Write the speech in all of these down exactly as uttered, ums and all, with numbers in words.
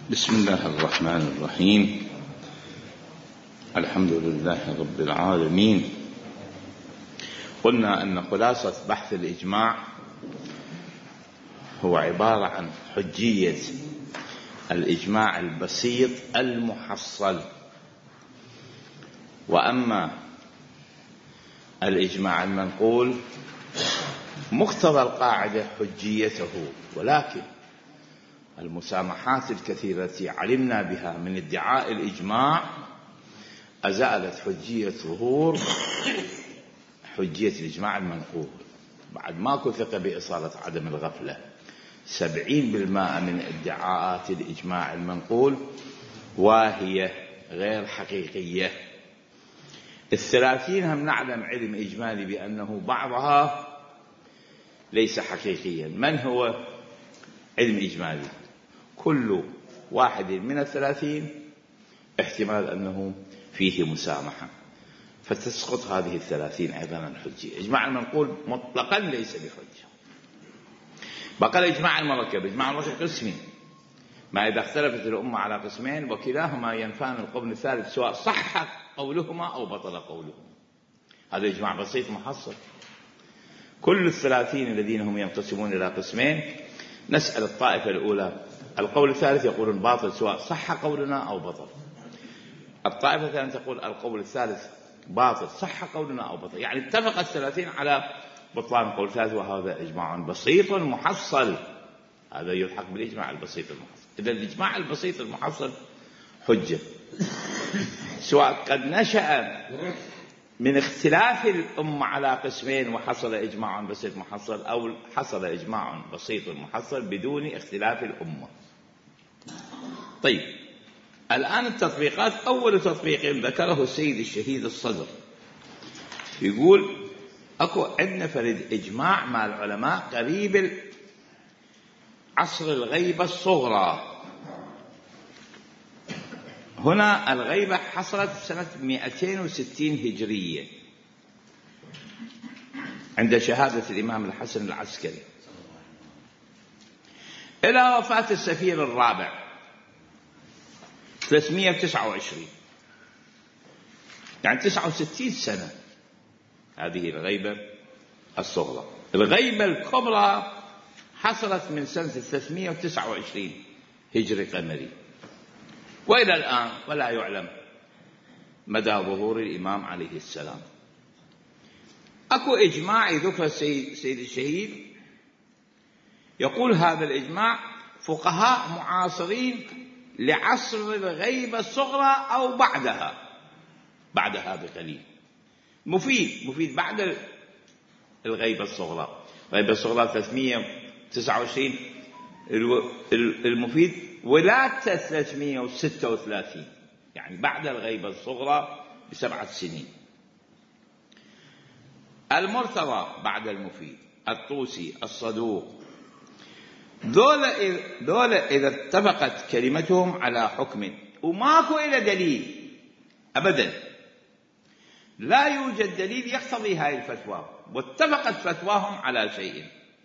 بسم الله الرحمن الرحيم. الحمد لله رب العالمين. قلنا أن خلاصة بحث الإجماع هو عبارة عن حجية الإجماع البسيط المحصل، وأما الإجماع المنقول مقتضى القاعدة حجيته، ولكن المسامحات الكثيرة التي علمنا بها من ادعاء الإجماع أزالت حجية ظهور حجية الإجماع المنقول. بعد ماكو ثقة بإصالة عدم الغفلة. سبعين بالمائة من ادعاءات الإجماع المنقول وهي غير حقيقية. الثلاثين هم نعلم علم إجمالي بأنه بعضها ليس حقيقيا. من هو علم إجمالي؟ كل واحد من الثلاثين احتمال أنه فيه مسامحة، فتسقط هذه الثلاثين أيضا الحجية. إجماع المنقول مطلقا ليس بحجة. بقى الإجماع المركب. إجماع المركب قسمين، ما إذا اختلفت الأمة على قسمين وكلاهما ينفان القول الثالث سواء صح قولهما أو بطل قولهما. هذا إجماع بسيط محصل. كل الثلاثين الذين هم ينقسمون إلى قسمين نسأل الطائفة الأولى القول الثالث يقولون باطل سواء صح قولنا أو بطل. الطائفة الثانية تقول القول الثالث باطل صح قولنا أو بطل. يعني اتفق الثلاثين على بطلان القول الثالث، وهذا إجماع بسيط محصل. هذا يلحق بالإجماع البسيط المحصل. إذا الإجماع البسيط المحصل حجة، سواء قد نشأ من اختلاف الأمة على قسمين وحصل إجماع بسيط محصل، أو حصل إجماع بسيط محصل بدون اختلاف الأمة. طيب، الآن التطبيقات. أول تطبيق ذكره السيد الشهيد الصدر، يقول أكو عندنا فرد إجماع مع العلماء قريب عصر الغيبة الصغرى. هنا الغيبة حصلت سنة مئتين وستين هجرية عند شهادة الإمام الحسن العسكري إلى وفاة السفير الرابع ثلاثمئة وتسعة وعشرين، يعني تسعة وستين سنة. هذه الغيبة الصغرى. الغيبة الكبرى حصلت من سنة ثلاثمئة وتسعة وعشرين هجري قمري، وإلى الآن ولا يعلم مدى ظهور الإمام عليه السلام. أكو إجماع ذكر السيد سيد الشهيد، يقول هذا الإجماع فقهاء معاصرين لعصر الغيبة الصغرى أو بعدها، بعدها بقليل. مفيد مفيد بعد الغيبة الصغرى. الغيبة الصغرى ثلاثمئة وتسعة وعشرين، المفيد ولادته ثلاثمئة وستة وثلاثين، يعني بعد الغيبة الصغرى بسبعة سنين. المرتضى بعد المفيد، الطوسي، الصدوق، ذولا ذولا إذا اتفقت كلمتهم على حكم وماكو إلى دليل أبدا، لا يوجد دليل يقتضي هاي الفتوى، واتفقت فتواهم على شيء،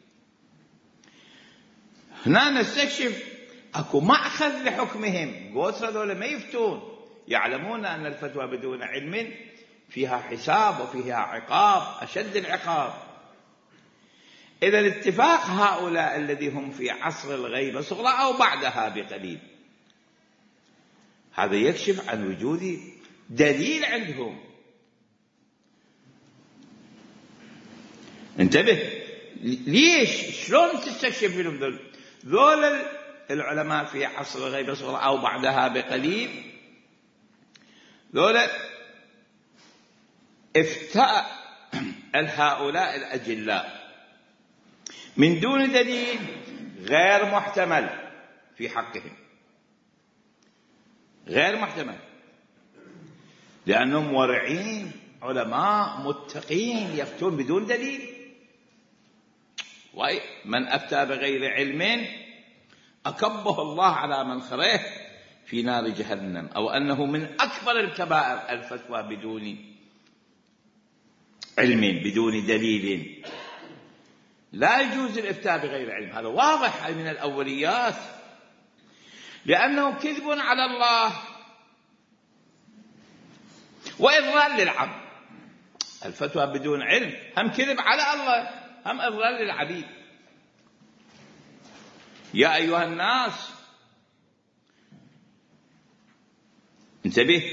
هنا نستكشف أكو مأخذ لحكمهم. قوس هذول ما يفتون، يعلمون أن الفتوى بدون علم فيها حساب وفيها عقاب أشد العقاب. إذا الاتفاق هؤلاء الذي هم في عصر الغيبة الصغرى أو بعدها بقليل، هذا يكشف عن وجود دليل عندهم. انتبه، ليش؟ شلون تستكشف لهم ذول ذول العلماء في عصر الغيبة الصغرى أو بعدها بقليل؟ ذولا افتاء هؤلاء الأجلاء من دون دليل غير محتمل في حقهم، غير محتمل، لأنهم ورعين علماء متقين يفتون بدون دليل. ومن أفتى بغير علم أكبه الله على منخره في نار جهنم، أو أنه من أكبر الكبائر الفتوى بدون علم بدون دليل. لا يجوز الإفتاء بغير علم، هذا واضح من الأوليات. لأنه كذب على الله وإضلال للعبد. الفتوى بدون علم هم كذب على الله، هم إضلال للعبيد. يا أيها الناس انتبه،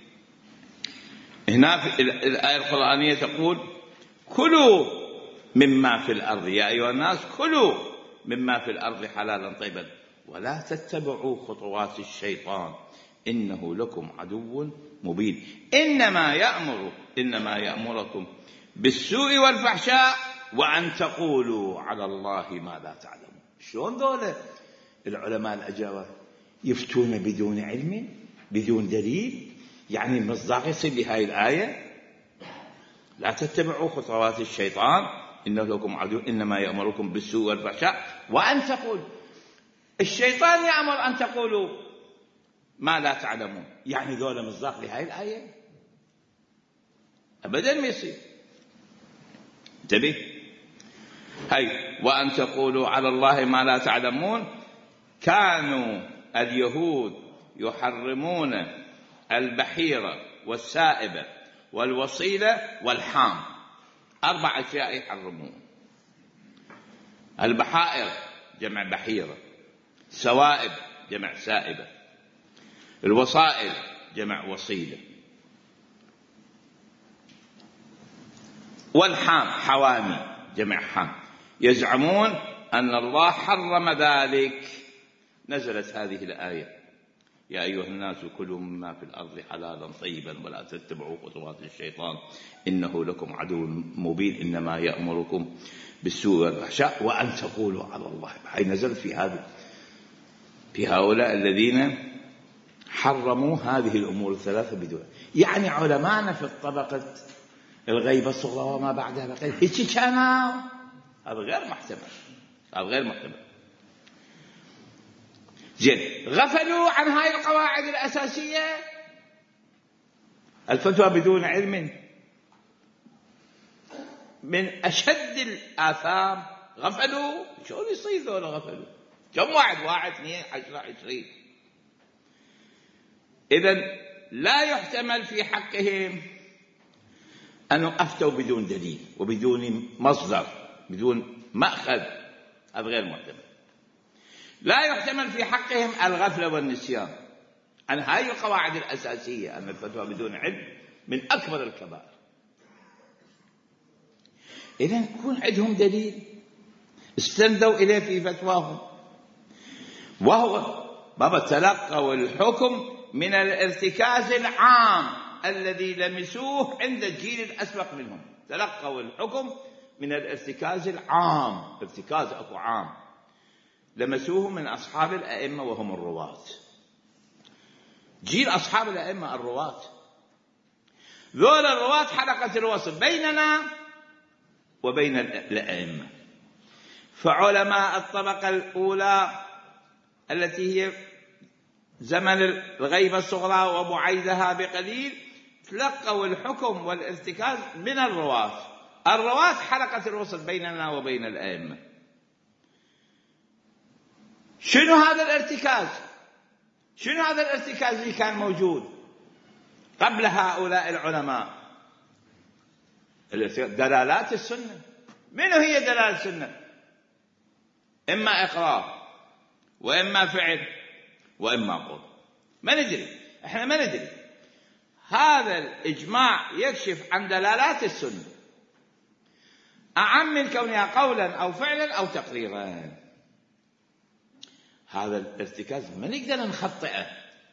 هنا في الآية القرآنية تقول كلوا مما في الأرض، يا أيها الناس كلوا مما في الأرض حلالا طيبا ولا تتبعوا خطوات الشيطان إنه لكم عدو مبين. إنما يأمر إنما يأمركم بالسوء والفحشاء وأن تقولوا على الله ما لا تعلمون. شلون ذولا العلماء الأجاوة يفتون بدون علم بدون دليل؟ يعني المصداق يصير لهذه الآية لا تتبعوا خطوات الشيطان إنه لكم عدو إنما يأمركم بالسوء والفحشاء وأن تقولوا. الشيطان يأمر أن تقولوا ما لا تعلمون، يعني ذولا مصداق لهذه الآية؟ أبدا ما يصير. انتبه، هاي وأن تقولوا على الله ما لا تعلمون. كانوا اليهود يحرمون البحيرة والسائبة والوصيلة والحام، أربع أشياء يحرمون. البحائر جمع بحيرة، سوائب جمع سائبة، الوصائل جمع وصيلة، والحام حوامي جمع حام. يزعمون أن الله حرم ذلك. نزلت هذه الآية يا أيها الناس كلوا مما في الأرض حلالا طيبا ولا تتبعوا خطوات الشيطان إنه لكم عدو مبين إنما يأمركم بالسوء والفحشاء وأن تقولوا على الله. هي نزلت في هذا في هؤلاء الذين حرموا هذه الأمور الثلاثة بدون. يعني علماءنا في الطبقة الغيبة الصغرى وما بعدها بقيت هيك كانوا، هذا غير محتمل، هذا غير محتمل. زين، غفلوا عن هاي القواعد الأساسية. الفتوى بدون علم من أشد الآثام. غفلوا، شلون يصير ذولا غفلوا؟ كم واحد؟ واحد اثنين عشرة عشرين. إذن لا يحتمل في حقهم أنهم أفتوا بدون دليل وبدون مصدر بدون مأخذ، هذا غير محتمل. لا يحتمل في حقهم الغفلة والنسيان عن هذه القواعد الأساسية، أن الفتوى بدون علم من أكبر الكبائر. إذن يكون عندهم دليل استندوا إليه في فتواهم، وهو بابا تلقوا الحكم من الارتكاز العام الذي لمسوه عند الجيل الأسبق منهم. تلقوا الحكم من الارتكاز العام، ارتكاز أكو عام لمسوه من أصحاب الأئمة وهم الرواة. جيل أصحاب الأئمة الرواة، ذول الرواة حلقة الوصل بيننا وبين الأئمة. فعلماء الطبقة الأولى التي هي زمن الغيبة الصغرى وبعيدها بقليل تلقوا الحكم والارتكاز من الرواة. الرواة حلقة الوصل بيننا وبين الأئمة. شنو هذا الارتكاز؟ شنو هذا الارتكاز اللي كان موجود قبل هؤلاء العلماء؟ دلالات السنة. منو هي دلالات السنة؟ إما إقرار وإما فعل وإما قول. ما ندري، إحنا ما ندري. هذا الإجماع يكشف عن دلالات السنة أعم من كونها قولا أو فعلا أو تقريرا. هذا الارتكاز ما نقدر نخطئه.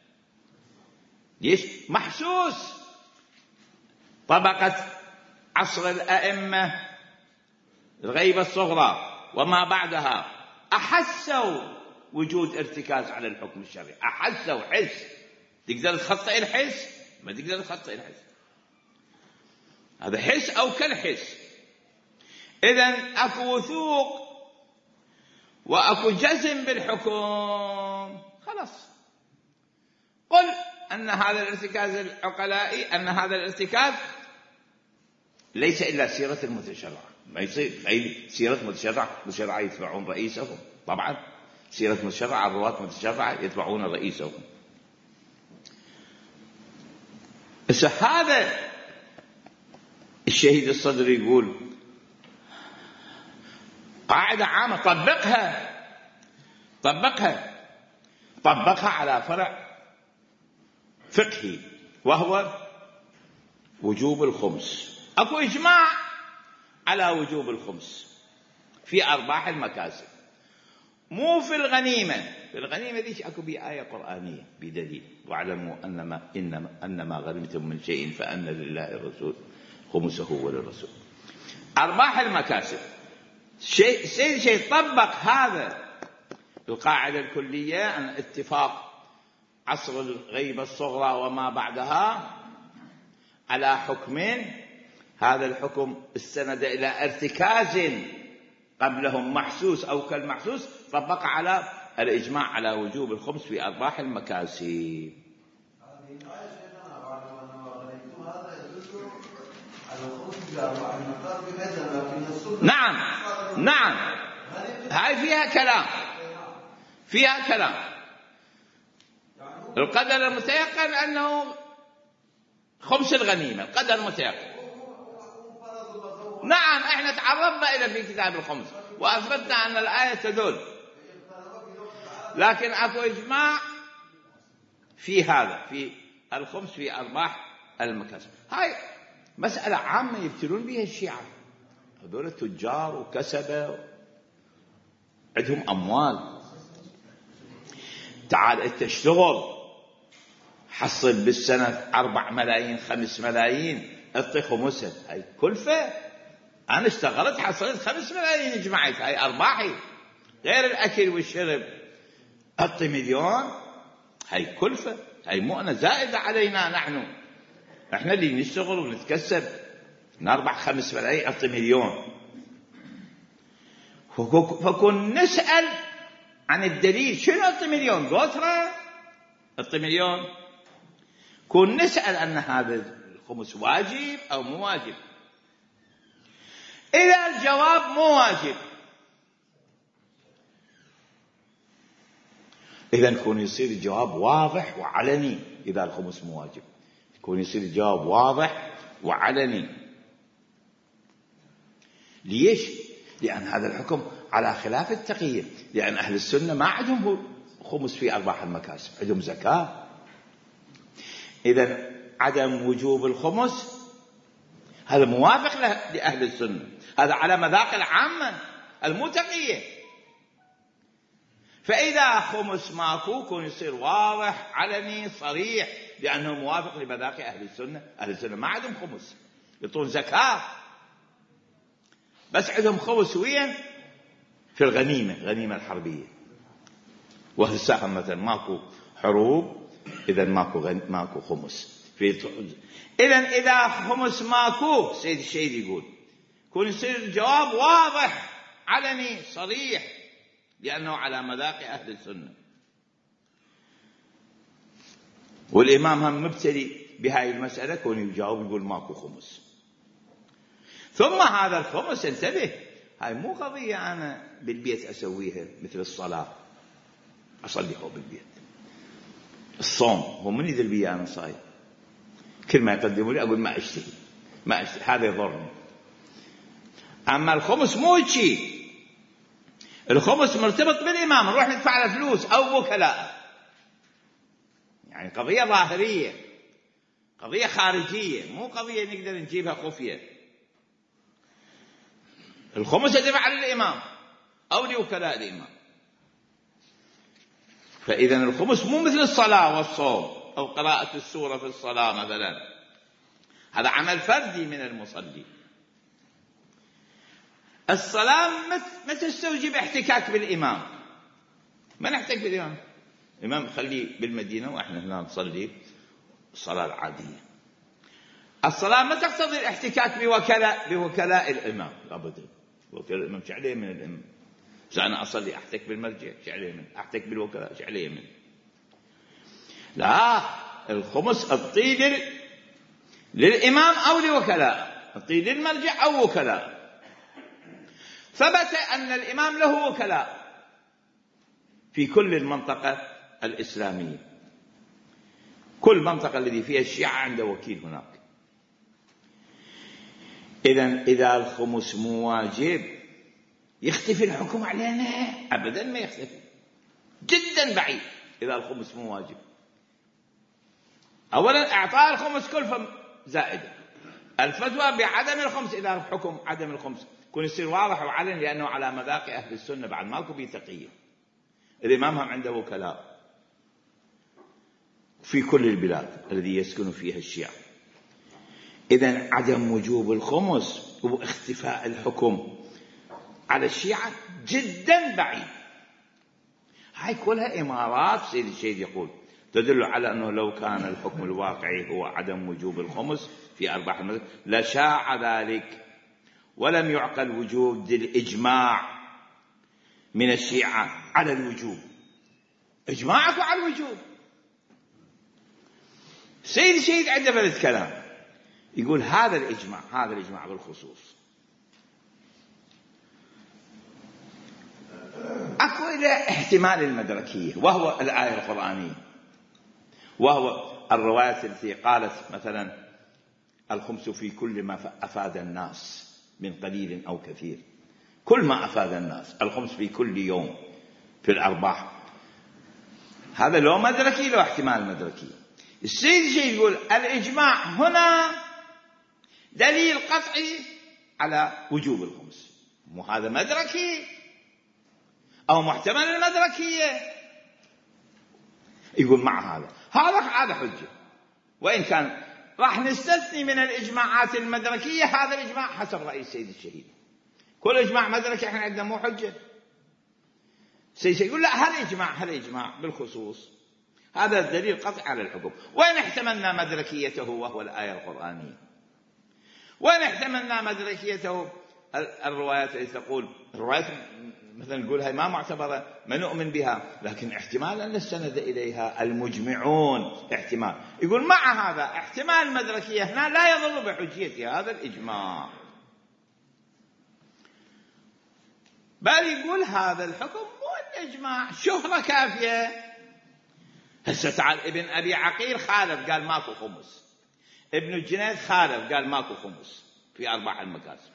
ليش؟ محسوس. طبقة عصر الأئمة الغيبة الصغرى وما بعدها أحسوا وجود ارتكاز على الحكم الشرعي، أحسوا حس. تقدر تخطئ الحس؟ ما تقدر تخطئ الحس. هذا حس أو كالحس. إذن أكو وثوق وأكو جزم بالحكم. خلاص، قل أن هذا الارتكاز العقلائي، أن هذا الارتكاز ليس إلا سيرة المتشرع. ما يصير أي سيرة متشرع متشرع يتبعون رئيسهم طبعا. سيرة متشرعة، الرواة متشرعة يتبعون رئيسهم. هذا الشهيد الصدر يقول قاعدة عامة طبقها طبقها طبقها على فرع فقهي، وهو وجوب الخمس. اكو اجماع على وجوب الخمس في ارباح المكاسب، مو في الغنيمة. في الغنيمة ليش اكو بآية قرآنية بدليل: واعلموا انما انما انما غنمتم من شيء فان لله الرسول خمسه وللرسول. ارباح المكاسب شيء سيد شيء طبق هذا القاعدة الكلية عن اتفاق عصر الغيبة الصغرى وما بعدها على حكمين. هذا الحكم استند إلى ارتكاز قبلهم محسوس أو كالمحسوس، طبق على الإجماع على وجوب الخمس في أرباح المكاسب. نعم نعم، هاي فيها كلام فيها كلام. القدر المتيقن أنه خمس الغنيمة، القدر المتيقن. نعم، احنا تعرضنا إلى في كتاب الخمس وأثبتنا أن الآية تدل، لكن أكو إجماع في هذا في الخمس في أرباح المكاسب. هاي مسألة عامة يبتلون بها الشيعة، هذول التجار وكسبة عندهم أموال. تعال انت اشتغل حصل بالسنة أربع ملايين خمس ملايين اعطي خمسة، هاي كلفة. أنا اشتغلت حصلت خمس ملايين جمعت، هاي أرباحي غير الأكل والشرب، اعطي مليون، هاي كلفة، هاي مؤنة زائدة علينا. نحن احنا اللي نشتغل ونتكسب نربح خمس ملايين اعطي مليون. فكن نسأل عن الدليل، شنو اعطي مليون؟ قطرة اعطي مليون؟ كن نسأل أن هذا الخمس واجب أو مو واجب. إذا الجواب مو واجب، إذا يكون يصير الجواب واضح وعلني. إذا الخمس مو واجب يكون يصير الجواب واضح وعلني. ليش؟ لأن هذا الحكم على خلاف التقية، لأن أهل السنة ما عندهم خمس في أرباح المكاسب، عندهم زكاة. إذا عدم وجوب الخمس هذا موافق لأهل السنة، هذا على مذاق العامة المتقية. فإذا خمس ماكو يكون يصير واضح علني صريح، لأنه موافق لمذاق أهل السنة. أهل السنة ما عندهم خمس، يطون زكاة، بس عندهم خمس وين؟ في الغنيمة، غنيمة الحربية. وهسه مثلا ماكو حروب، إذا ماكو غن... ماكو خمس في. إذا إذا خمس ماكو، سيد الشهيد يقول يكون يصير الجواب واضح علني صريح، لأنه على مذاق أهل السنة. والإمام هم مبتلي بهاي المسألة، كون يجاوب يقول ماكو خمس. ثم هذا الخمس، انتبه، هاي مو قضية أنا بالبيت أسويها مثل الصلاة أصلي هو بالبيت. الصوم هو من يدري بي أنا صايم، كل ما يقدموا لي أقول ما أشتهي ما أشتهي، هذا يضرني. أما الخمس مو شيء، الخمس مرتبط بالإمام، نروح ندفع له فلوس أو وكلاء، يعني قضية ظاهرية، قضية خارجية، مو قضية نقدر نجيبها خفية. الخمس يدفع للإمام أو لوكلاء الإمام. فإذا الخمس مو مثل الصلاة والصوم أو قراءة السورة في الصلاة مثلا، هذا عمل فردي من المصلي. الصلاة ما تستوجب احتكاك بالإمام، ما نحتك بالإمام. الإمام خليه بالمدينة وإحنا هنا نصلي الصلاة العادية. الصلاة ما تقتضي الاحتكاك بوكلاء بوكلاء الإمام أبدا. وكلاء الإمام شو عليه من الإمام؟ إذا أنا أصلي أحتك بالمرجع شو عليه من؟ أحتك بالوكلاء شو عليه من؟ لا، الخمس أعطي لل... للإمام أو لوكلاء، أعطي للمرجع أو وكلاء. ثبت أن الإمام له وكلاء، في كل المنطقة الإسلامية. كل منطقة الذي فيها الشيعة عنده وكيل هناك. إذن إذا الخمس مو واجب يختفي الحكم علينا؟ أبدا ما يختفي، جدا بعيد. إذا الخمس مو واجب، أولا إعطاء الخمس كلفة زائدة، الفتوى بعدم الخمس إذا الحكم عدم الخمس يكون يصير واضح وعلن، لأنه على مذاق أهل السنة بعد ماكو بيه تقية. الإمام هم عنده وكلاء في كل البلاد الذي يسكن فيها الشيعة. إذن عدم وجوب الخمس واختفاء الحكم على الشيعة جدا بعيد. هاي كلها إمارات سيد الشهيد يقول تدل على أنه لو كان الحكم الواقعي هو عدم وجوب الخمس في أرباح المذهب لشاع ذلك، ولم يعقل وجود الإجماع من الشيعة على الوجوب. إجماعك على الوجوب. سيد الشهيد عنده بلد كلام يقول هذا الإجماع، هذا الإجماع بالخصوص أكو إلى احتمال المدركية، وهو الآية القرآنية، وهو الروايات التي قالت مثلا الخمس في كل ما أفاد الناس من قليل أو كثير، كل ما أفاد الناس الخمس في كل يوم في الأرباح. هذا لو مدركي، لو احتمال مدركي. السيد الشيخ يقول الإجماع هنا دليل قطعي على وجوب الخمس، مو هذا مدركي أو محتمل المدركية. يقول مع هذا هذا هذا حجة، وإن كان راح نستثني من الإجماعات المدركية هذا الإجماع حسب رأي السيد الشهيد. كل إجماع مدركي احنا عندنا مو حجة. السيد الشهيد يقول لا، هذا إجماع، هذا إجماع بالخصوص، هذا دليل قطعي على الحكم. وإن احتملنا مدركيته وهو الآية القرآنية، وإن احتملنا مدركيته الروايات التي تقول، الروايات مثلا نقول هاي ما معتبرة ما نؤمن بها، لكن احتمال أن نستند إليها المجمعون احتمال. يقول مع هذا احتمال المدركية هنا لا يضر بحجية هذا الإجماع، بل يقول هذا الحكم مو الإجماع شهرة كافية. هسه تعال ابن أبي عقيل خالف قال ماكو خمس، ابن الجنيد خالف قال ماكو خمس في أرباح المكاسب.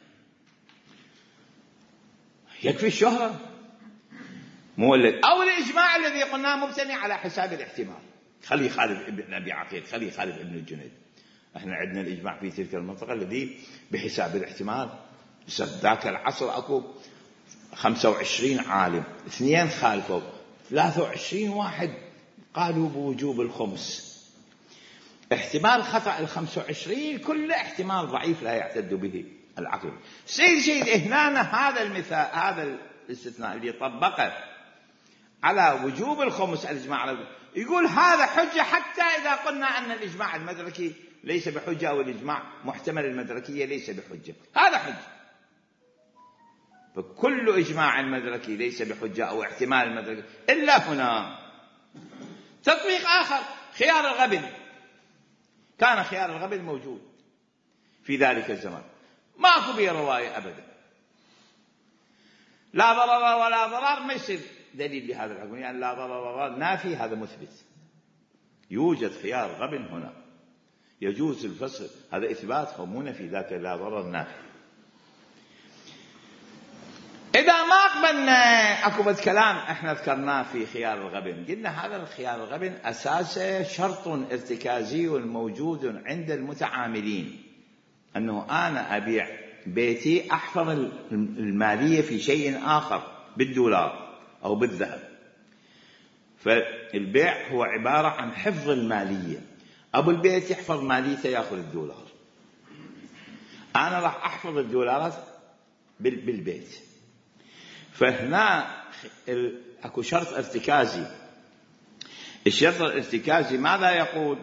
يكفي الشهرة مولد أو الإجماع الذي قلناه مبتني على حساب الاحتمال. خلي خالف ابن أبي عقيل، خلي خالف ابن الجنيد. احنا عندنا الإجماع في تلك المنطقة الذي بحساب الاحتمال. ذاك العصر أكو خمسة وعشرين عالم، اثنين خالفوا، ثلاثة وعشرين واحد قالوا بوجوب الخمس. احتمال خطأ الخمسة وعشرين كله احتمال ضعيف لا يعتد به العقل. سيد شيء هنا هذا المثال، هذا الاستثناء اللي طبقه على وجوب الخمس الإجماع على، يقول هذا حجة حتى إذا قلنا أن الإجماع المدركي ليس بحجة أو الإجماع محتمل المدركية ليس بحجة، هذا حجة. فكل إجماع المدركي ليس بحجة أو احتمال المدركي إلا هنا. تطبيق آخر خيار الغبن، كان خيار الغبن موجود في ذلك الزمان، ماكو به رواية أبدا، لا ضرر ولا ضرر، ما يصير دليل لهذا الحكم، يعني لا ضرر ولا ضرر نافي، هذا مثبت. يوجد خيار غبن هنا، يجوز الفصل، هذا إثبات مو نفي، ذاك لا ضرر نافي. إذا ما قبلنا أكو بس كلام إحنا ذكرناه في خيار الغبن، قلنا هذا الخيار الغبن أساسه شرط ارتكازي موجود عند المتعاملين، أنه أنا أبيع بيتي أحفظ المالية في شيء آخر بالدولار أو بالذهب. فالبيع هو عبارة عن حفظ المالية، أبو البيت يحفظ ماليته يأخذ الدولار، أنا راح أحفظ الدولارات بالبيت. فهنا أكو شرط ارتكازي. الشرط الارتكازي ماذا يقول؟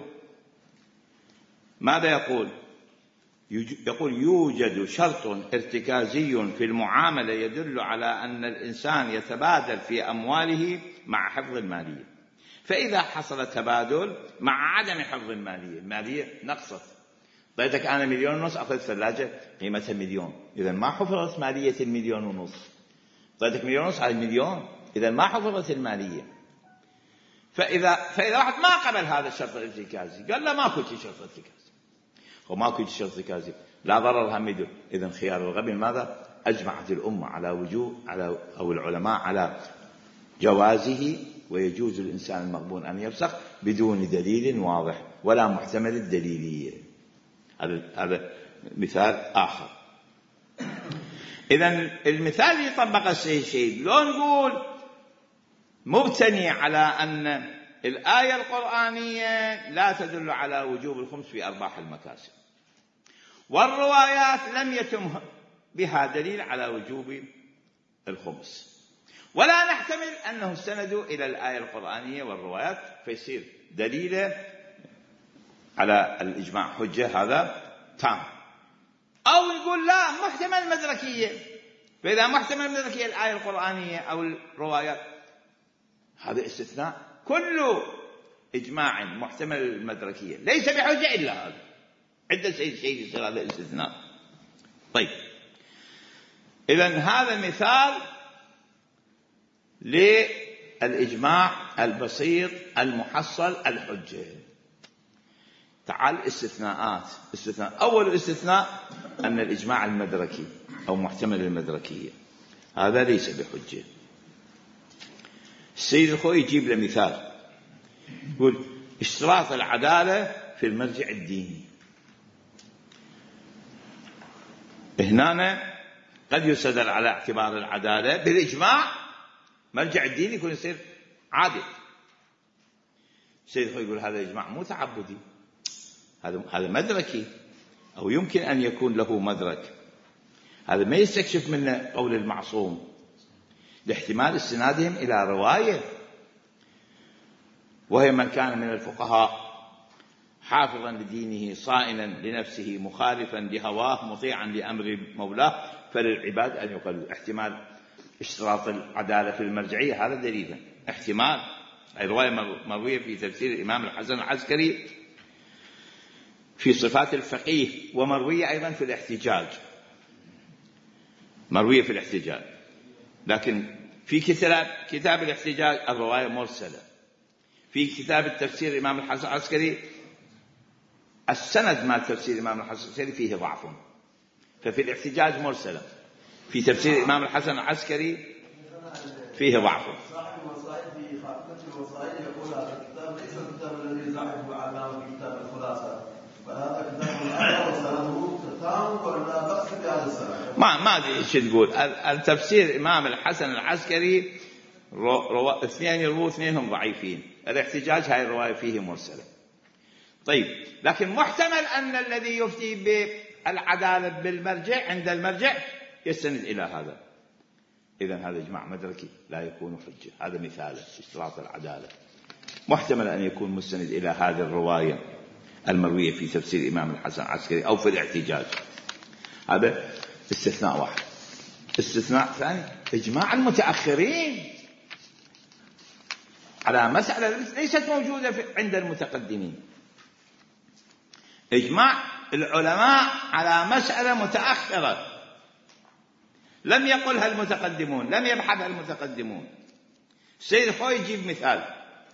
ماذا يقول؟ يقول يوجد شرط ارتكازي في المعاملة يدل على أن الإنسان يتبادل في أمواله مع حفظ المالية. فإذا حصل تبادل مع عدم حفظ المالية، المالية نقصت، ضيتك أنا مليون ونص أخذ ثلاجة قيمتها مليون، إذن ما حفظت مالية المليون ونص، ضيتك مليون ونص على المليون إذا ما حفظت المالية. فإذا فإذا واحد ما قبل هذا الشرط الارتكازي قال له ماكو شرط ارتكازي وماكو شرط ارتكازي لا ضرر هم يدور. إذا خيار الغبن ماذا؟ أجمعت الأمة على وجوب على أو العلماء على جوازه، ويجوز الإنسان المغبون أن يفسخ بدون دليل واضح ولا محتمل الدليلية. هذا مثال آخر. إذن المثال اللي طبق السيد شهيد لو نقول مبتني على أن الآية القرآنية لا تدل على وجوب الخمس في أرباح المكاسب، والروايات لم يتم بها دليل على وجوب الخمس، ولا نحتمل أنه استندوا إلى الآية القرآنية والروايات فيصير دليل على الإجماع حجة، هذا تام. أو نقول لا محتمل مدركية، فإذا محتمل مدركية الآية القرآنية أو الروايات هذا استثناء. كل إجماع محتمل المدركية ليس بحجة إلا هذا، عدة شيء يصير هذا استثناء. طيب إذن هذا مثال للإجماع البسيط المحصل الحجة. تعال استثناءات. استثناء أول استثناء أن الإجماع المدركي أو محتمل المدركية هذا ليس بحجة. السيد الخوي يجيب له مثال، يقول اشتراط العدالة في المرجع الديني. هنا قد يستدل على اعتبار العدالة بالإجماع مرجع الدين يكون يصير عادل. السيد الخوي يقول هذا إجماع مو تعبدي، هذا هذا مدركي، أو يمكن أن يكون له مدرك. هذا ما يستكشف منه قول المعصوم لاحتمال استنادهم إلى رواية، وهي من كان من الفقهاء حافظا لدينه صائنا لنفسه مخالفا لهواه مطيعا لأمر مولاه فللعباد أن يقلوا. احتمال اشتراط العدالة في المرجعية هذا دليل احتمال. الرواية مروية في تفسير الإمام الحسن العسكري في صفات الفقيه، ومروية أيضا في الاحتجاج، مروية في الاحتجاج، لكن في كتاب كتاب الاحتجاج الرواية مرسلة. في كتاب التفسير الإمام الحسن العسكري السند مال تفسير الإمام الحسن العسكري فيه ضعف، ففي الاحتجاج مرسلة. في تفسير الإمام الحسن العسكري فيه ضعف. صاحب الوصائل في خاتمة الوصائل يقول هذا الكتاب ليس الكتاب الذي زعمه علامة في كتاب الخلاصة، فهذا كتاب الآخر وسنده تام ولا بأس بهذا السنة. ما ما أدري إيش تقول. التفسير الإمام الحسن العسكري رو... اثنين يرووا اثنينهم ضعيفين. الاحتجاج هاي الرواية فيه مرسلة. طيب لكن محتمل أن الذي يفتي بالعدالة بالمرجع عند المرجع يستند إلى هذا. إذن هذا إجماع مدركي لا يكون حجة. هذا مثال اشتراط العدالة، محتمل أن يكون مستند إلى هذه الرواية المروية في تفسير الإمام الحسن العسكري أو في الاحتجاج. هذا استثناء واحد. استثناء ثاني إجماع المتأخرين على مسألة ليست موجودة عند المتقدمين. إجماع العلماء على مسألة متأخرة لم يقلها المتقدمون، لم يبحثها المتقدمون. السيد الخوي يجيب مثال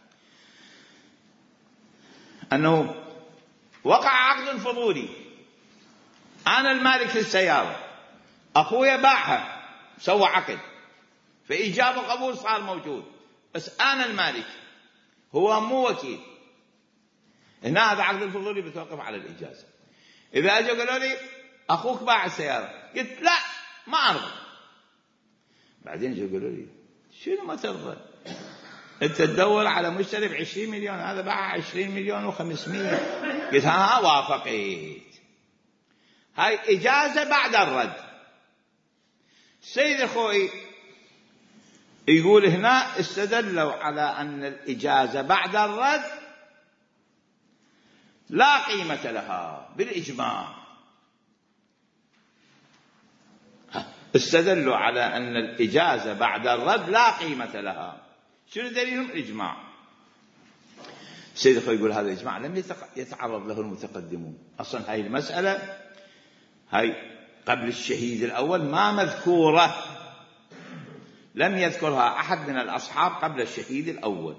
أنه وقع عقد فضولي، أنا المالك للسيارة، أخويا باعها سوى عقد، فإيجاب وقبول صار موجود، بس أنا المالك هو مو وكيل. هنا هذا عقد الفضولي بتوقف على الإجازة. إذا أجوا قالوا لي أخوك باع السيارة، قلت لا ما أرضى. بعدين جوا قالوا لي شنو ما ترضى؟ أنت تدور على مشتري بعشرين مليون، هذا باع عشرين مليون وخمسمية. قلت ها وافقت. هاي إجازة بعد الرد. السيد الخوي يقول هنا استدلوا على أن الإجازة بعد الرد لا قيمة لها بالإجماع. استدلوا على أن الإجازة بعد الرد لا قيمة لها. شنو دليلهم؟ إجماع. السيد الخوي يقول هذا الإجماع لم يتعرض له المتقدمون. أصلا هاي المسألة هاي قبل الشهيد الأول ما مذكورة، لم يذكرها أحد من الأصحاب قبل الشهيد الأول.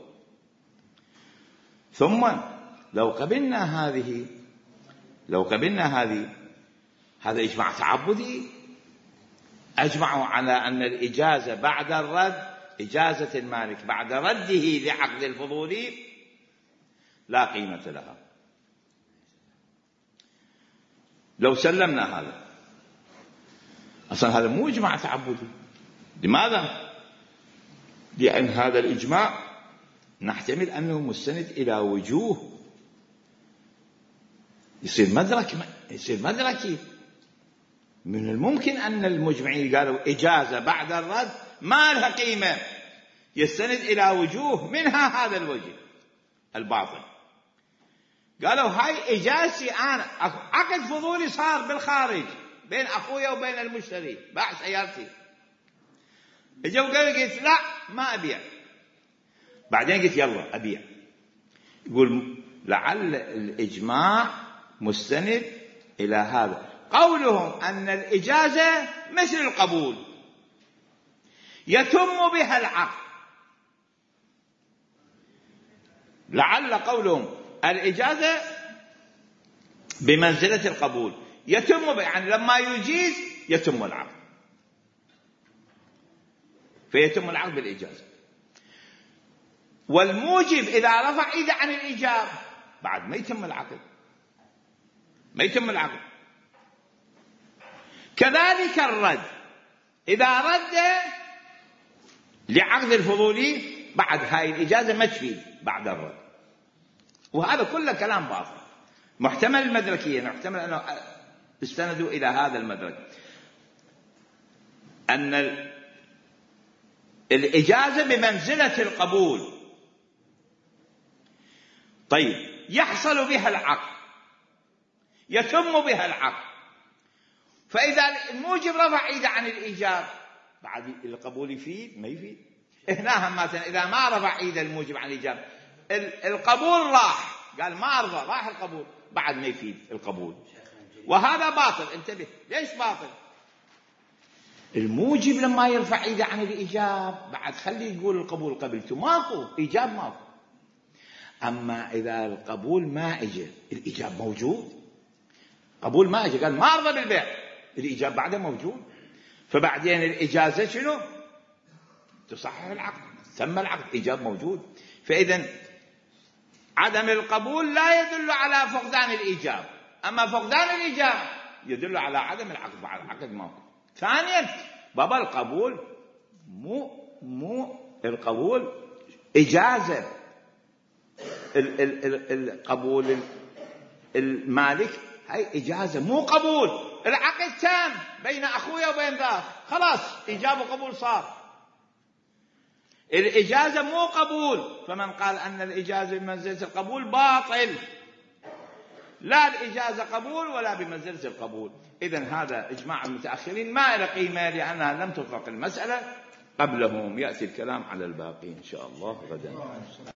ثم لو قبلنا هذه لو قبلنا هذه هذا إجماع تعبدي. أجمعوا على أن الإجازة بعد الرد، إجازة المالك بعد رده لعقد الفضولي لا قيمة لها. لو سلمنا هذا، أصلا هذا مو إجماع تعبدي. لماذا؟ لأن هذا الإجماع نحتمل أنه مستند إلى وجوه يصير مدرك يصير مدركي. من الممكن أن المجمعين قالوا إجازة بعد الرد ما لها قيمة، يستند إلى وجوه، منها هذا الوجه الباطل. قالوا هاي إجازتي أنا، عقد فضولي صار بالخارج بين أخويا وبين المشتري، باع سيارتي. اجوا قالوا قلت لا ما أبيع، بعدين قلت يلا أبيع. يقول لعل الإجماع مستند إلى هذا. قولهم أن الإجازة مثل القبول يتم بها العقد، لعل قولهم الإجازة بمنزلة القبول يتم بها، يعني لما يجيز يتم العقد، فيتم العقد بالإجازة. والموجب إذا رفع إيده عن الإيجاب بعد ما يتم العقد، ما يتم العقد. كذلك الرد، إذا رد لعقد الفضولي بعد هاي الإجازة ما تفيد بعد الرد. وهذا كله كلام باطل محتمل المدركية، محتمل أنه استندوا إلى هذا المدرك، أن الإجازة بمنزلة القبول. طيب يحصل بها العقد، يتم بها العقد، فإذا الموجب رفع إيده عن الإيجاب بعد القبول يفيد ما يفيد. هنا مثلا إذا ما رفع إيده الموجب عن الإيجاب، القبول راح، قال ما أرضى، راح القبول، بعد ما يفيد القبول. وهذا باطل. انتبه ليش باطل؟ الموجب لما يرفع إيده عن الإيجاب بعد خليه يقول القبول قبلته، ماكو إيجاب ماكو. أما إذا القبول ما اجى الإيجاب موجود، قبول ما اجى قال ما أرضى بالبيع، الإيجاب بعده موجود، فبعدين الإجازة شنو؟ تصحح العقد، تم العقد، إيجاب موجود. فإذا عدم القبول لا يدل على فقدان الإيجاب، أما فقدان الإيجاب يدل على عدم العقد، بعد العقد ماكو. ثانيا بابا القبول مو مو القبول إجازة، ال ال ال القبول المالك هاي إجازة مو قبول. العقد تام بين أخويا وبين ذاك، خلاص إيجاب وقبول صار. الإجازة مو قبول، فمن قال أن الإجازة بمنزلة القبول باطل. لا الإجازة قبول ولا بمنزلة القبول. إذن هذا إجماع المتأخرين ما له قيمة، لأنها لم تطرق المسألة قبلهم. يأتي الكلام على الباقي إن شاء الله غدا.